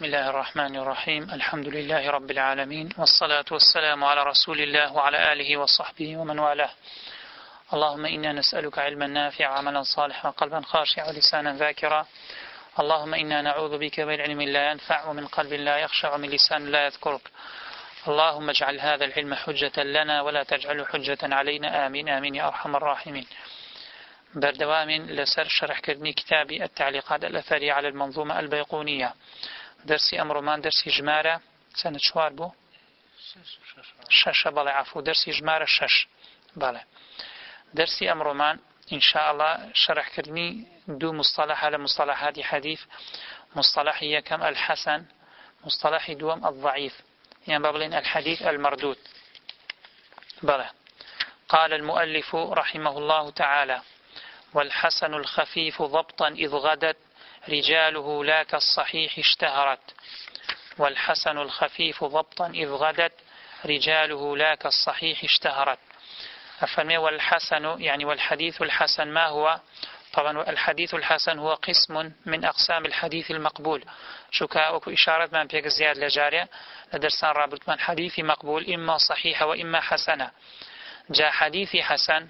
بسم الله الرحمن الرحيم. الحمد لله رب العالمين، والصلاة والسلام على رسول الله وعلى آله وصحبه ومن والاه. اللهم إنا نسألك علما نافعا وعملا صالحا وقلبا خاشعا ولسانا ذاكرا. اللهم إنا نعوذ بك من علم لا ينفع ومن قلب لا يخشع ومن لسان لا يذكرك. اللهم اجعل هذا العلم حجة لنا ولا تجعله حجة علينا، آمين آمين يا أرحم الراحمين. بردوام لسر شرح كردني كتابي التعليقات الأثرية على المنظومة البيقونية. درسي أمرمان درسي جمارة سنة شوار بو شش بالي عفو درسي جمارة شش بالي. درسي أمرمان إن شاء الله شرح كردني دو مصطلح على مصطلحات حديث. مصطلحي كم الحسن، مصطلحي دوم الضعيف، يعني بابلين الحديث المردود. بلى. قال المؤلف رحمه الله تعالى: والحسن الخفيف ضبطا إذ غدت رجاله لا كالصحيح اشتهرت. والحسن الخفيف ضبطا إذ غدت رجاله لا كالصحيح اشتهرت. أفهمي؟ والحسن يعني والحديث الحسن ما هو؟ طبعا الحديث الحسن هو قسم من أقسام الحديث المقبول. شكا وكو إشارة من بيك زياد لجارة لدرسان رابط من حديث مقبول إما صحيحة وإما حسنة. جاء حديث حسن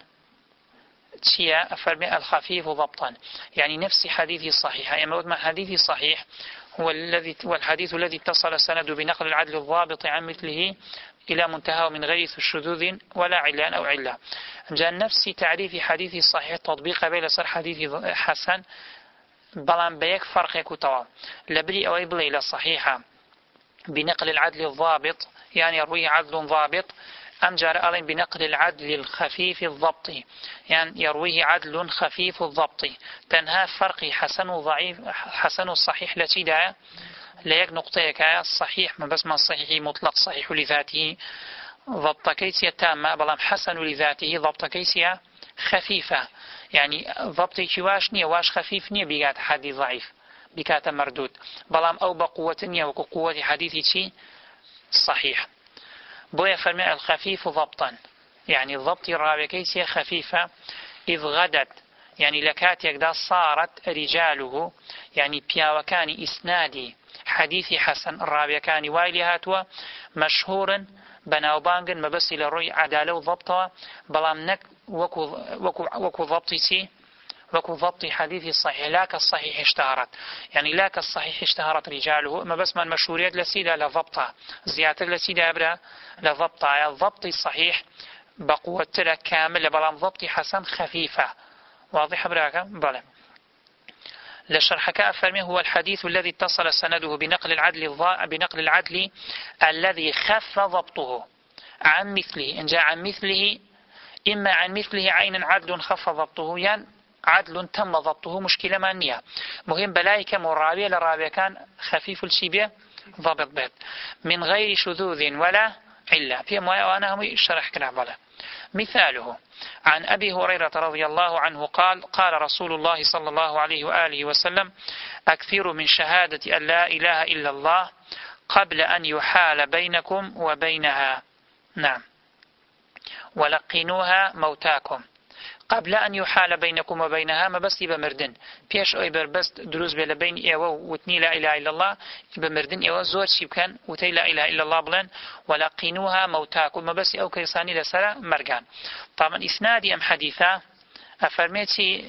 تشيا أفرمي الخفيف ضبطا، يعني نفس حديث صحيح. يعني من حديث صحيح هو والحديث الذي اتصل السند بنقل العدل الضابط عن مثله إلى منتهى من غير شذوذ ولا علان أو علة. جاء نفس تعريف حديث صحيح تطبيق بين صر حديث حسن بلان بيك فرق كتوى لبري أو يبلي إلى صحيحة بنقل العدل الضابط، يعني يرويه عدل ضابط. أم جار ألين بنقل العدل الخفيف الضبط، يعني يرويه عدل خفيف الضبط. تنها فرق حسن وضعيف، حسن الصحيح التي دا ليك نقطة الصحيح من بس ما الصحيح مطلق صحيح لذاته ضبط كيسية تامة، بلام حسن لذاته ضبط كيسية خفيفة، يعني ضبط كواش نية واش خفيف نية بيقات حديث ضعيف بكات مردود، بلام أو بقوة نية وقوة حديثي صحيح. بويا فرمي الخفيف ضبطا، يعني الضبط الراوي كيسية خفيفة. إذ غدت يعني لكات يقدا صارت رجاله، يعني بياوكان إسنادي حديث حسن الراوي كان وايلي هاتوا مشهورا بناوبانغن مبس إلى روي عدالة وضبطها، بلام نك وكو ضبطي وكو ضبط حديث الصحيح لا كالصحيح اشتهرت، يعني لا كالصحيح اشتهرت رجاله ما بس من مشهوريات لسيدة لضبطها زيادة لسيدة أبرا لضبطها. الضبط الصحيح بقوة لك كامل، بلام ضبط حسن خفيفة. واضح براك؟ بلى. لشرحك أفرمي هو الحديث الذي اتصل سنده بنقل العدل الذي خف ضبطه عن مثله. إن جاء عن مثله إما عن مثله عين عدل خف ضبطه، يعني عدل تم ضبطه مشكلة مانية مهم بلايك مراوية لراوية كان خفيف الشبيه ضبط بيت من غير شذوذ ولا علة. في وأنا هم شرح كنعبله. مثاله عن أبي هريرة رضي الله عنه قال رسول الله صلى الله عليه وآله وسلم: أكثروا من شهادة أن لا إله إلا الله قبل أن يحال بينكم وبينها. نعم. ولقنوها موتاكم. قبل أن يحال بينكم وبينها ما بس يبقى مردن بيش أو يبقى بس دروز بين بين إيوه وتني لا إله إلا الله يبقى مردن إيوه زور شيء كان وتي لا إله إلا الله بلن. ولقنوها موتاكم ما بس أو كيساني لسرة مرجان. طبعا إسنادي أم حديثة أفرميتي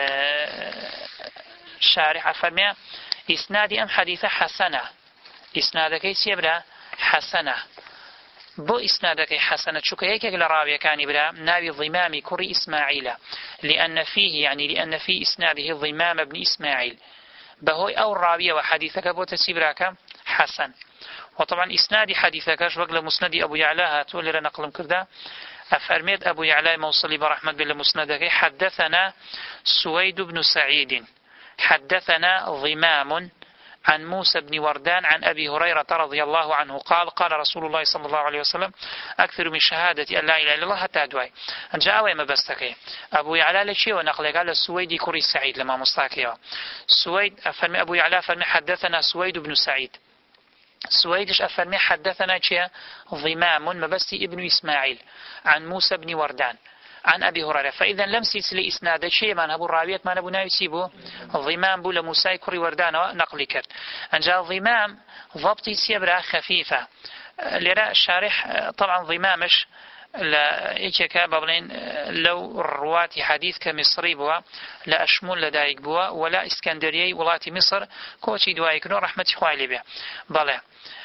شارح أفرمي إسنادي أم حديثة حسنة. إسنادك يسيبرا حسنة. بو إسنادك حسنة شو كيك لراوي كان برا نابي ضمام كري إسماعيل، لأن في إسناده ضمام ابن إسماعيل بهوي أو الراوية وحديثك بو تسيبراك حسن. وطبعا إسناد حديثك شبق مسند أبو يعلى هاتو اللي نقلم كذا أفرميد أبو يعلى موصلي برحمة بالله مسندك حدثنا سويد بن سعيد حدثنا ضمام عن موسى بن وردان عن أبي هريرة رضي الله عنه قال رسول الله صلى الله عليه وسلم: أكثر من شهادة أن لا إله إلا الله حتى دعي. أن جاء وما بستكي أبو يعلى لشيء ونقل قال السويد كري سعيد لما مستكيه سويد أفرمي أبو يعلى فرمي حدثنا سويد بن سعيد. سويدش أفرمي حدثنا ضمام مبستي ابن إسماعيل عن موسى بن وردان عن أبي هريرة. فإذا لم سلسلة إسناد شيء من أبو الراوية ما نبو نايسيبه ضمام بو لموسى كري وردان نقل كرد أنجا ضمام ضبطي سيبرا خفيفة لرا الشارح طبعا ضمامش لا إيشك بابلين لو رواتي حديث كمصري بوا لا أشمل لدايك بوا ولا إسكندرية ولاتي مصر كوشي دوايك نور رحمة خوالي بها بله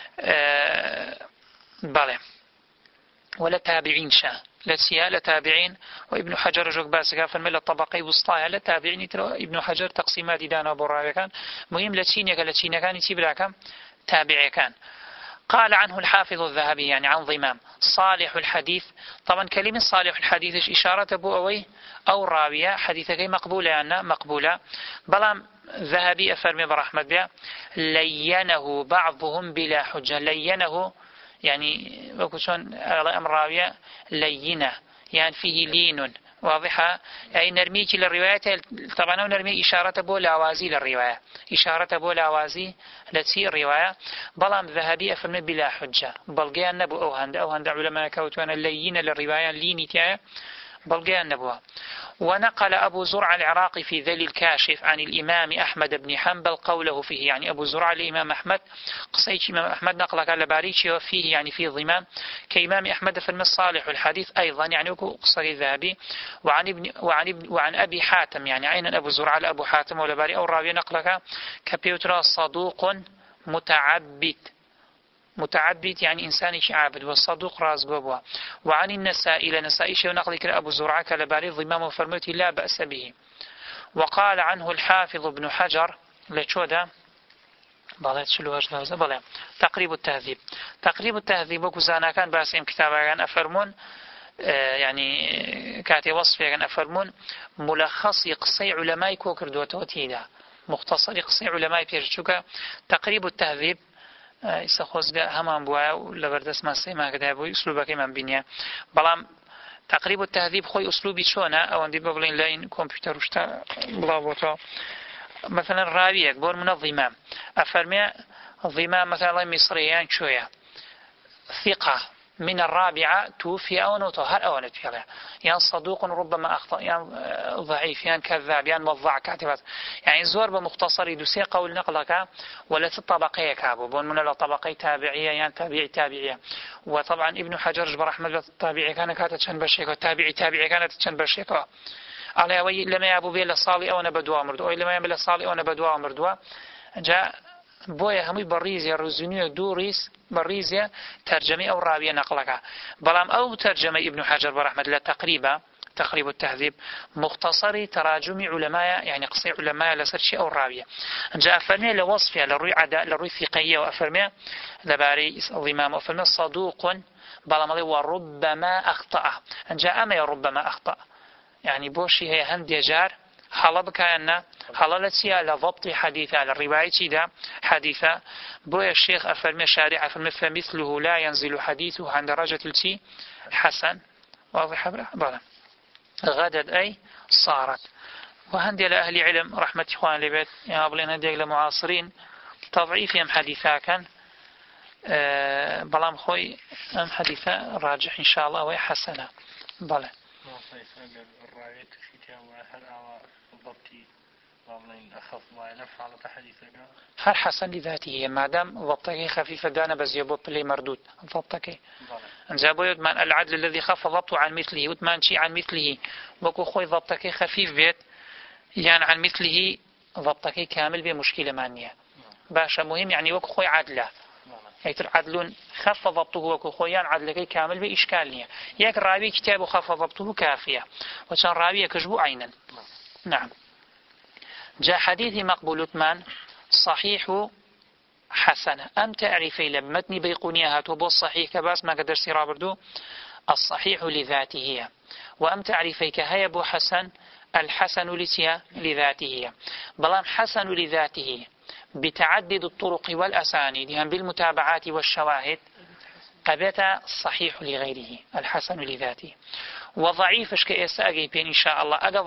بله ولا تابعين شاه لسيا لتابعين وابن حجر جوك باسكا فالملا الطبقي وسطايا لتابعين ترى ابن حجر تقسيمات دانا براوي كان مهم لتشينيا كان يسيب لكم تابعي كان. قال عنه الحافظ الذهبي يعني عن ضمام صالح الحديث. طبعا كلمة صالح الحديث إشارة بوأوي أو راوية حديثك مقبولة يعني مقبولة بلام ذهبي أفرمي برحمة بها لينه بعضهم بلا حجة. لينه يعني وكشون أمر راوية لينة يعني فيه لين واضحة أي نرميك للرواية. طبعا نرمي إشارة بولا وازي للرواية إشارة بولا وازي لتسي الرواية بلام ذهبي أفرمي بلا حجة بلغيان نبو أوهند علماء كوتوانا لينة للرواية ليني تايا بلغيان نبوها. ونقل أبو زرع العراقي في ذيل الكاشف عن الإمام أحمد بن حنبل قوله فيه يعني أبو زرع الإمام أحمد قصيش إمام أحمد نقلك على باريشي وفيه يعني في ضمام كإمام أحمد في الصالح الحديث أيضا يعني قصري ذهبي. وعن أبي حاتم يعني عين أبو زرع لأبو حاتم ولا باري أو راوي نقلك كبيوترا صدوق متعبد يعني إنسان عابد والصدوق راز قبوا. وعن النسائي لنسائي شيء نقل أبو زرعة كالباري ضمام فرموتي لا بأس به. وقال عنه الحافظ ابن حجر لشودا تقريب التهذيب. تقريب التهذيب وكزانا كان باسم كتابا كان أفرمون يعني كاتي وصف كان أفرمون ملخص قصي علماء كوكر دوتوتيدا مختصر قصي علماء بيرشوكا تقريب التهذيب استخوص همان بوا لبردس ما سيما كده بو اسلوبك من بنيا بلام تقريب التهذيب خوي اسلوبي شونه او عندي ببلين لاين كمبيوتر وشتا بلابوتا مثلا راويك بور من الضمام افرمي الضمام مثلا مصريان شويه ثقه من الرابعة توفي أو نطهر أو نتفعله يعني صدوق ربما أخطأ يعني ضعيف يعني كذاب يعني موضع كاتبات يعني زور بمختصر دوسي قول نقلك ولا الطبقية كابو بون من الطبقية تابعية يعني تابعية. وطبعا ابن حجر برحمة التابعي كان كانت تشنبشيك والتابعي كانت تشنبشيك على وي لما يابو بيلا صالي أو نبدوا مردوا أو لما يابو صالي أو نبدوا مردوا جاء بويا همي بريزيا رزنية دوريس بريزيا ترجمة أو راوية نقلك بلام أو ترجمة ابن حجر برحمة الله تقريبا تقريب التهذيب مختصر تراجم علماء يعني قصي علماء لسرشي أو راوية جاء أفرمي لوصفها للروي عداء للروي ثقية وأفرمي لباري الضمام وأفرمي صدوق بلام وربما أخطأ جاء أما ربما أخطأ يعني بوشي هي هندي جار حالا بكأن حالا لتسيا لضبط حديثة على الرواية دا حديثة بويا الشيخ أفرمي شارع أفرمي فمثله لا ينزل حديثه عن درجة التي حسن واضح بلا غدد أي صارت. وهندي لأهل علم رحمة إخوان لبيت يا أبلين هندي لمعاصرين تضعيف يم حديثة كان بلام خوي أم حديثة راجح إن شاء الله وهي حسنة بلا هر حسن لذاته ما دام ضبطك خفيف دانا بس يبط لي مردود ضبطك انجابو يدمان العدل الذي خف ضبطه عن مثله وثمان شيء عن مثله وكو خوي ضبطك خفيف بيت يعني عن مثله ضبطك كامل بمشكلة مانية باشا مهم يعني وكو خوي عدله يتر عدل خف ضبطه وكو خويان عدلك كامل بإشكال نية يك راوي كتاب خف ضبطه كافية وكان راوي يكجبو عينا. نعم. جاء حديث مقبول ثمان صحيح حسنة أم تعرفي لمتني بيقونيها تبو الصحيح كباس ما قدر سيرا بردو الصحيح لذاته وأم تعرفي كهيب حسن الحسن لذاته بلام حسن لذاته بتعدد الطرق والأسانيد يعني بالمتابعات والشواهد قبت صحيح لغيره الحسن لذاته. وضعيفش كإساقي بين إن شاء الله أقا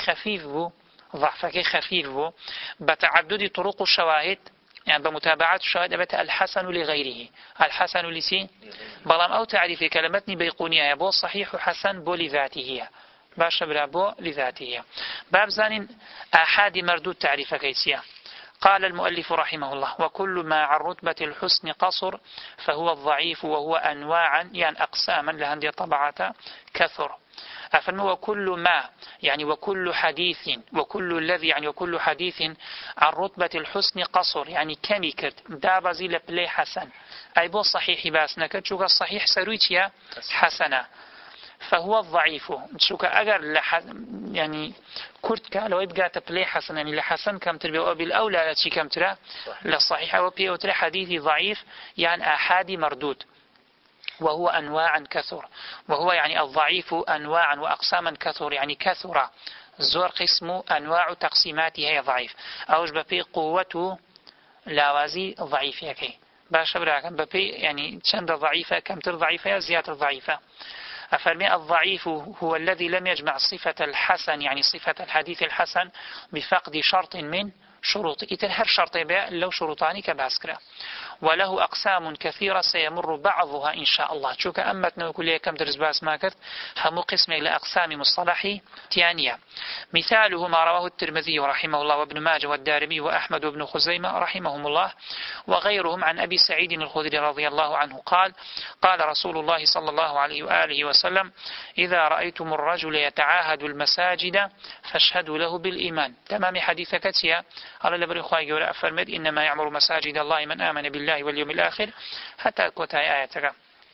ضعفك خفيف بو بتعدد طرق الشواهد يعني بمتابعات الشواهد أبت الحسن لغيره الحسن لسي بلام أو تعريف كلمتني بيقونيها بو صحيح حسن بو لذاته باش برابو لذاته. باب زانين آحاد مردود تعريف كيسيا. قال المؤلف رحمه الله: وكل ما عن رتبة الحسن قصر فهو الضعيف، وهو أنواعا يعني أقساما لهندي طبعات كثر. أفرموا وكل ما يعني وكل حديث، وكل الذي يعني وكل حديث عن رتبة الحسن قصر يعني كمي كرت دابزي لبلي حسن أي بو صحيح باس نكرت شوك الصحيح سرويتيا حسنة فهو الضعيف. شوك أجر يعني كرت لو يبقى تبلي حسن يعني لحسن كم تربي أو بالأولى لشي كم ترى للصحيح أو بي أو ترى حديثي ضعيف يعني آحادي مردود. وهو أنواعا كثر، وهو يعني الضعيف أنواعا وأقساما كثر يعني كثر زور قسم أنواع تقسيماته هي ضعيف أوش ببي قوته لاوازي ضعيف يكي باش براكم ببي يعني چند ضعيفة كم تر ضعيفة زيادة ضعيفة. أفرمي الضعيف هو الذي لم يجمع صفة الحسن يعني صفة الحديث الحسن بفقد شرط من شروط إتنهر شرط بيع لو شروطاني كباسكرة. وله أقسام كثيرة سيمر بعضها إن شاء الله. شوك أمتنا كلية كم درس باس ما كرت هم قسم إلى أقسام مصطلحي تيانية. مثاله ما رواه الترمذي رحمه الله وابن ماجه والدارمي وأحمد وابن خزيمة رحمهم الله وغيرهم عن أبي سعيد الخدري رضي الله عنه قال: قال رسول الله صلى الله عليه وآله وسلم: إذا رأيتم الرجل يتعاهد المساجد فاشهدوا له بالإيمان. تمام حديثك تيا على لبر إخوائي ولا أفرمد: إنما يعمر مساجد الله من آمن بالله واليوم الآخر حتى كوتاي آياتك.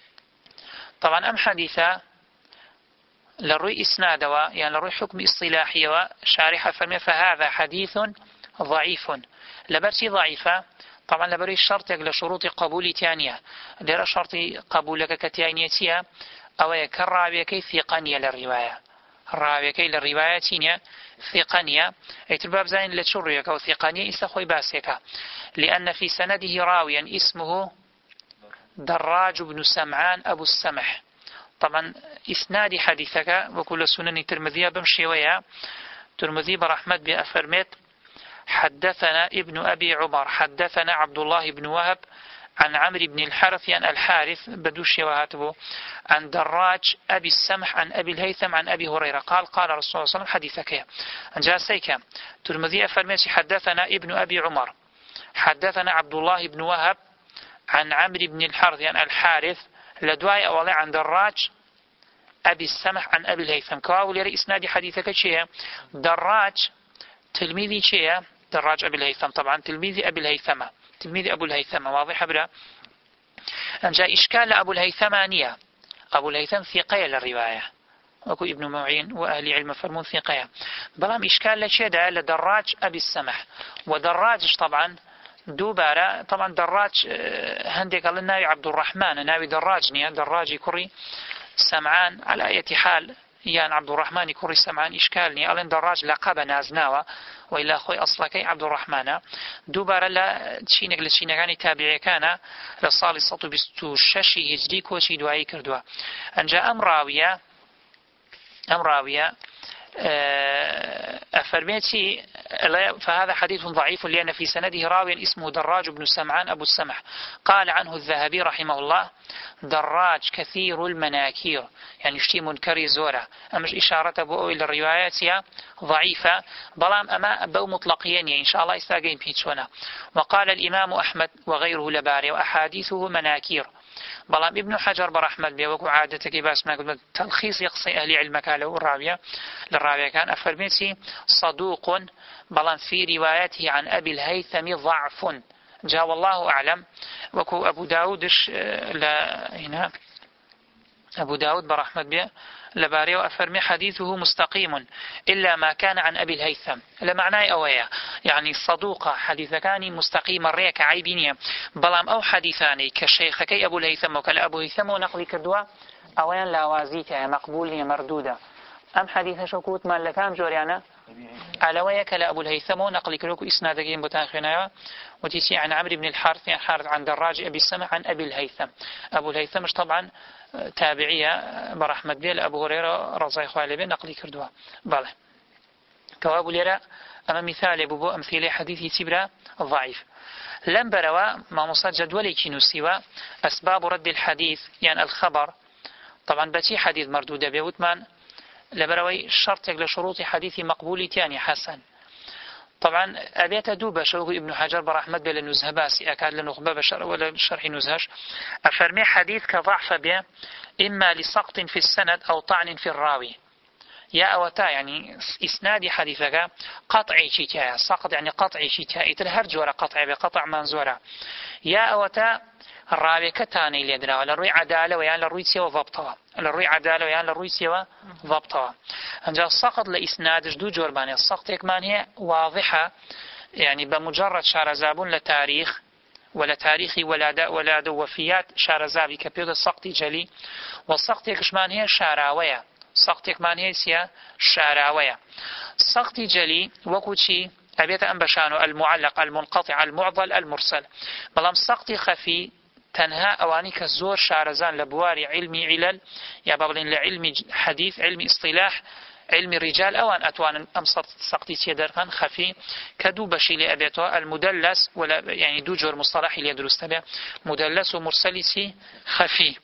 طبعا أم حديثة للرؤي إسنادوا يعني للرؤي حكم إصطلاحي وشارحة فرمي فهذا حديث ضعيف. لبرسي ضعيفة طبعا لبري الشرط لشروط قبول تانية دير شرط قبولك كتانيتيا أو يكرر كي ثقانية للرواية الراوية كي للرواية تانية ثقانية أي ترباب زين لتشريك أو ثقانية إستخوي باسك لأن في سنده راويا اسمه دراج بن سمعان أبو السمح. طبعا إسناد حديثك وكل سنن الترمذي بمشيوية ترمذي برحمة بأفرمت: حدثنا ابن أبي عمر حدثنا عبد الله بن وهب عن عمرو بن الحارث عن الحارث بدوش وهاته عن دراج أبي السمح عن أبي الهيثم عن أبي هريرة قال: قال رسول الله صلى الله عليه وسلم حديثك جاسيك. ترمذي أفرمت: حدثنا ابن أبي عمر حدثنا عبد الله بن وهب عن عمرو بن الحارث عن الحارث لدواي أولي عن دراج أبي السمح عن أبي الهيثم. كواول يرى إسناد حديثك شيء دراج تلميذي شيء دراج أبي الهيثم طبعا تلميذي أبي الهيثم تلميذ أبو الهيثم واضح برا. أن جاء إشكال أبو الهيثمانية أبو الهيثم ثقية للرواية وكو ابن معين وأهل علم فرمون ثقية بلام إشكال لشيء ده لدراج أبي السمح ودراج طبعا دوبارة طبعا دراج هندي قال الناوي عبد الرحمن ناوي دراجني دراجي كري سمعان على أي حال يعني عبد الرحمن كري سمعان إشكالني ألين دراج لقب نازناوة وإلا أخوي أصلك عبد الرحمن دوبارة لا تشينك لتشينكاني تابعي كان لصالي سطو بستو ششي هجري كوشي دعائي كردوا أنجا أم راوية أفرميتي فهذا حديث ضعيف لأن في سنده راوي اسمه دراج بن سمعان أبو السمح. قال عنه الذهبي رحمه الله: دراج كثير المناكير يعني اشتي منكري زورة أمش إشارة أبو إلى الروايات ضعيفة بلام أما أبو مطلقين إن شاء الله يستاقين بيتشونا. وقال الإمام أحمد وغيره لباري وأحاديثه مناكير بلام ابن حجر برحمة بيوكو عادتك باس ما قلت تلخيص يقصي أهل علمك له للراوية كان أفرميتي صدوق بلام في روايته عن أبي الهيثم ضعف جاء والله أعلم. وكو أبو داودش هنا أبو داود برحمة بيه لباري وأفرمي حديثه مستقيم إلا ما كان عن أبي الهيثم لمعنى أويا يعني الصدوق حديث كان مستقيم الريك عيبينيا بلام أو حديثاني كشيخكي أبو الهيثم وكلا أبو الهيثم ونقل كردوا أويا لاوازيك مقبول مردودة أم حديث شكوت ما لكام جوريانا علوية كلا أبو الهيثم ونقل كردوا إسنادكين بتاخنا وتيسي عن عمرو بن الحارث يعني حارث عن دراج أبي السمع عن أبي الهيثم. أبو الهيثم مش طبعا تابعية برحمة بيل أبو هريرة رضي الله عنه نقلي كردوا بله كواب ليرا أما مثال أبو أمثيل حديثي سبرا ضعيف لم بروا ما مصاد جدولي كنوسيوا أسباب رد الحديث يعني الخبر طبعا بتي حديث مردود بيوتمان لبروي شرطك لشروط حديث مقبول تاني حسن. طبعا أبيت دوبة شوه ابن حجر برحمة بلا نزهة باسي أكاد لنخبة بشر ولا شرح نزهش أفرمي حديث كضعف به إما لسقط في السند أو طعن في الراوي يا أوتا يعني إسناد حديثك قطعي شتاء سقط يعني قطعي شتاء يتلهر جورة قطعي بقطع منزورة يا أوتا الراوي كتاني ليدنا ولا روي عدالة ويان للروي سوى ضبطها للروي عدالة ويان للروي سوى ضبطها أنجا السقط لإسنادش دو جورباني السقط يكمان هي واضحة يعني بمجرد شارزابون لتاريخ ولا تاريخي ولا وفيات شارزابي كبيرة السقط جلي والسقط يكشمان هي شاراوية سقطك معنيه سيا شاراوية سقط جلي وكوشي أبيت أنبشانو المعلق المنقطع المعضل المرسل بلام سقط خفي تنها أواني كالزور شارزان لبواري علمي علل يا بابلين لعلم حديث علم اصطلاح علم الرجال أوان أتوان أمصر سقطي سيدرخان خفي كدو بشي لأبيتو المدلس ولا يعني دو جور مصطلحي ليدرس به مدلس ومرسلسي خفي.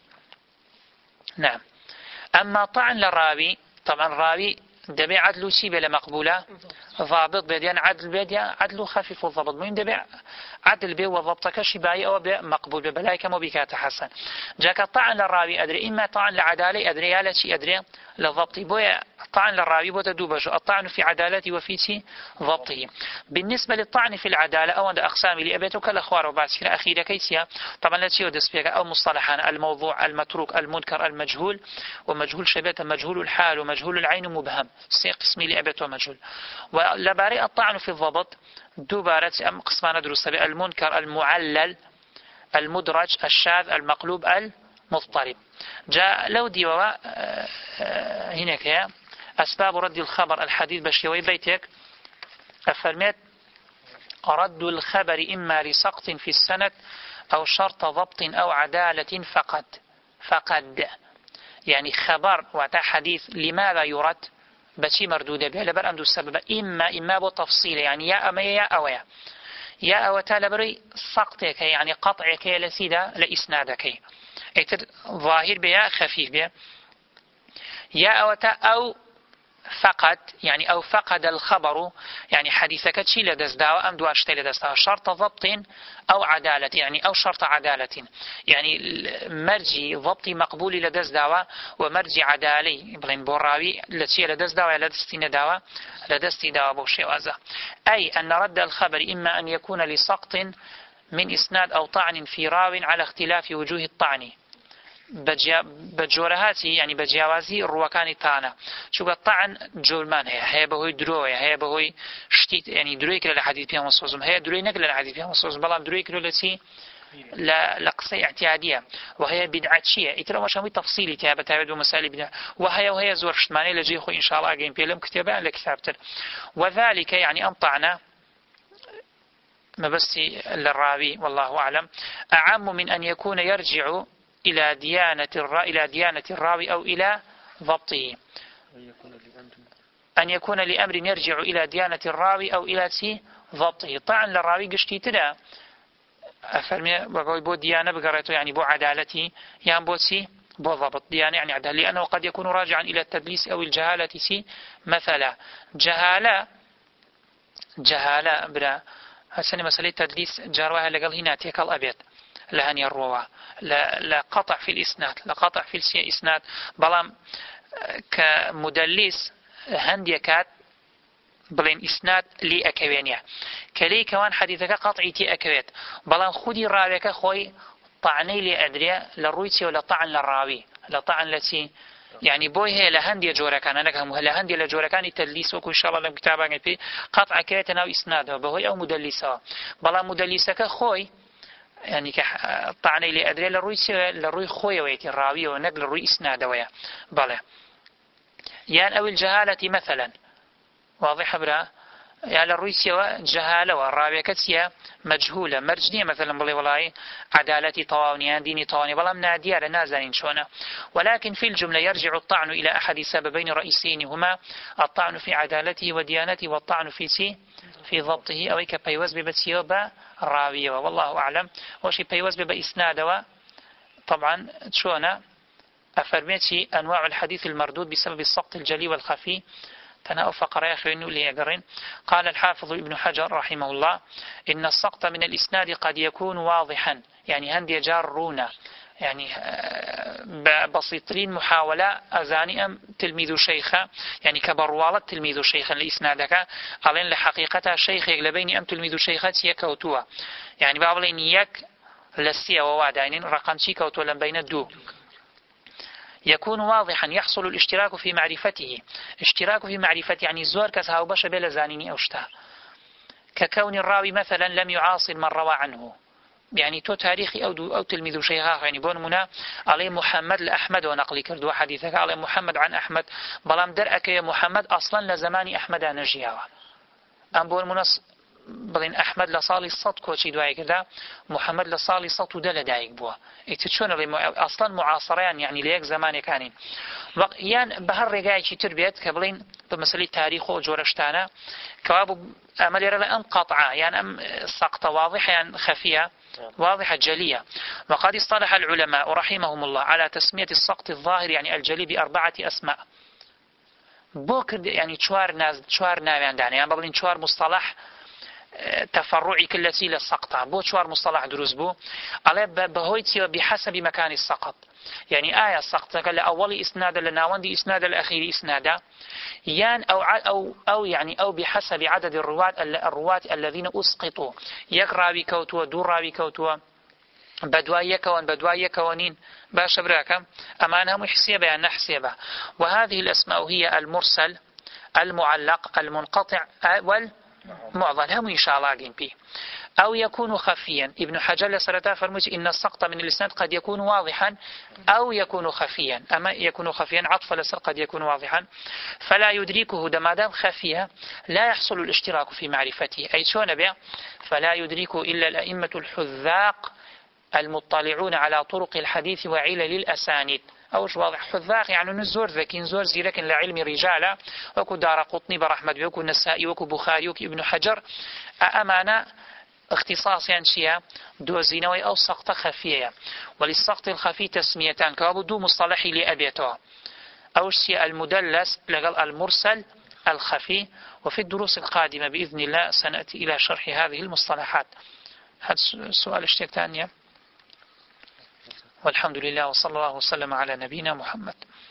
نعم. أما طعن للراوي طبعا الراوي دبي عدل سيبه لمقبولة ضابط بديان عدل بديان عدل خفيف الضبط مهم دبي عدل به وضبطك شباعي أو مقبول ببلايك مبكات حسن جاك طعن للراوي أدري إما طعن لعدالة أدري يا لشي أدري للضبط بويا طعن للراوي بوتدوبش الطعن في عدالته وفي ضبطه. بالنسبة للطعن في العدالة أو عند أقسام لأبيتك الأخوار وبعث أخيرا كيسيا طبعا لا تشيو دسبيك أو مصطلحان الموضوع المتروك المنكر المجهول ومجهول شبيت مجهول الحال ومجهول العين مبهم سي قسمي لأبيت ومجهول. ولباري الطعن في الضبط دوبارة أم قسمان دروس المنكر المعلل المدرج الشاذ المقلوب المضطرب. جاء لو ديوا هناك أسباب رد الخبر الحديث بشيوي بيتك أفرميت رد الخبر إما لسقط في السند أو شرط ضبط أو عدالة فقد يعني خبر وتا حديث لماذا يرد بشي مردودة به لبر أمدو السبب إما بتفصيل يعني يا أما يا أويا يا أوتا لبري سقطك يعني قطعك لسيدة لإسنادك ايتر ظاهر بها خفيف بها يا أوتا أو فقد يعني أو فقد الخبر يعني حديثك تشي لدزداوة أم دواشتي لدزداوة شرط ضبط أو عدالة يعني أو شرط عدالة يعني مرجي ضبط مقبول لدزداوة ومرجي عدالي بغين بوراوي لتشي لدزداوة لدستي نداوة لدستي داوة بوشي وازا أي أن رد الخبر إما أن يكون لسقط من إسناد أو طعن في راو على اختلاف وجوه الطعن بجورهاتي يعني بجوازي الروكان تانا شو الطعن جولمان هي بهوي دروي هي بهوي شتيت يعني دروي كلا الحديث فيها مصوصم هي دروي نقل الحديث فيها مصوصم بلام دروي كلا التي لا لقصة اعتيادية وهي بدعة شيء يترى مش همي تفصيلي تابع تابع ومسائل بدعة وهي زور شتماني لجيخو إن شاء الله أجين بيلم كتابة لكتابتر وذلك يعني أنطعنا ما بس للراوي والله أعلم أعم من أن يكون يرجع إلى ديانة الراوي أو إلى ضبطه أن يكون لأمر يرجع إلى ديانة الراوي أو إلى ضبطه طعن للراوي قشتي تدا أفرمي بو ديانة بقرأته يعني بو عدالتي يعني بو ضبط ديانة يعني عدالة لأنه قد يكون راجعا إلى التدليس أو الجهالة مثلا جهالة برا هسني مسألة تدليس جارواها لقل هنا تيكال أبيت لهني الروا لا قطع في الإسناد لا قطع في الإسناد بلام كمدلس هنديكات بلين إسناد لي أكوينيا كلي كوان حديثك قطعي تي أكويت بلام خودي راويك خوي طعني لي أدري للرويتي ولا طعن للراوي لا طعن لتي يعني بوي هي لهندي جوركان أنا كهم لهندي لجوركان التدليس وكل شاء الله لكتابة في قطع كويتنا وإسناده بهوي أو مدلسة بلام مدلسك خوي يعني كطعني لي أدري للروي خوي ويتي الراوي ونقل الروي إسناده ويا بله يعني أو الجهالة مثلا واضح برا يعني الروي سوى جهالة والراوي كتسيا مجهولة مرجنية مثلا بلي والله عدالتي طوانية ديني طوانية بلا من عديارة نازلين شونا ولكن في الجملة يرجع الطعن إلى أحد سببين رئيسيين هما الطعن في عدالته وديانته والطعن في ضبطه أو كبيوز ببتسيو راوية والله أعلم وشي بيوز بإسناده طبعا شونا أفرميتي أنواع الحديث المردود بسبب السقط الجلي والخفي تنا فقرة خير ليقرن. قال الحافظ ابن حجر رحمه الله إن السقط من الإسناد قد يكون واضحا، يعني هندي جارون، يعني بسيطين محاولة أزاني تلميذ شيخة، يعني كبروالة تلميذ شيخا لإسنادك قالين لحقيقة شيخ لبين أم تلميذ شيخة يكوتوا، يعني بابلين يك لسيا ووادين رقم شي كوتوا لم بين الدو. يكون واضحا يحصل الاشتراك في معرفته، اشتراك في معرفته يعني زور كسها وبش بلا زانيني أوشتا، ككون الراوي مثلا لم يعاصر من روى عنه، يعني تو تاريخي أو تلميذ شيخا، يعني بون منا عليه محمد لأحمد ونقل كردوا حديثك عليه محمد عن أحمد بلام درأك يا محمد أصلا لزمان أحمد نجيوا، أم بون منا بلين أحمد لصالي الصد كوشي دواي كذا محمد لصالي صد ودل دايق بوا يتشون أصلا معاصرين يعني ليك زمان كانين يعني بهر رجاي شي تربيت كبلين بمثل التاريخ وجورشتانا كواب أمل يرى أم قطعة يعني أم سقطة واضحة يعني خفية واضحة جلية. وقد اصطلح العلماء رحمهم الله على تسمية السقط الظاهر يعني الجلي بأربعة أسماء. بوكر يعني شوار ناوي يعني بلين شوار مصطلح تفرعي كلتي للسقطة بو شوار مصطلح دروز بو على بهويتي بحسب مكان السقط، يعني آية السقط لأول إسناد لناوندي إسناد الأخير إسنادا يان أو يعني أو بحسب عدد الرواة الذين أسقطوا، يقرأ بكوتوا دور بكوتوا بدوايا كون بدوايا كونين باش براكم أمانها محسيبة يعني نحسيبة. وهذه الأسماء هي المرسل المعلق المنقطع والمعضل هم إن شاء الله قيم به. أو يكون خفيا. ابن حجر لسرطة فرمج إن السقط من الإسناد قد يكون واضحا أو يكون خفيا، أما يكون خفيا عطف لسر قد يكون واضحا فلا يدركه دمادام خفيا لا يحصل الاشتراك في معرفته، أي شون بيع فلا يدركه إلا الأئمة الحذاق المطلعون على طرق الحديث وعلل الأسانيد. أوش واضح حذاق يعني نزور ذكين زور زيرك لعلم رجاله وكو دار قطني برحمد وكو النسائي وكو بخاري وكو ابن حجر أمانة اختصاص يعني شيء دوزينوي أو سقط خفية. وللسقط الخفي تسميتان كابدو مصطلحي لأبيتها أو شيء المدلس لقل المرسل الخفي. وفي الدروس القادمة بإذن الله سنأتي إلى شرح هذه المصطلحات. هذا السؤال اشتيك ثانية. والحمد لله وصلى الله وسلم على نبينا محمد.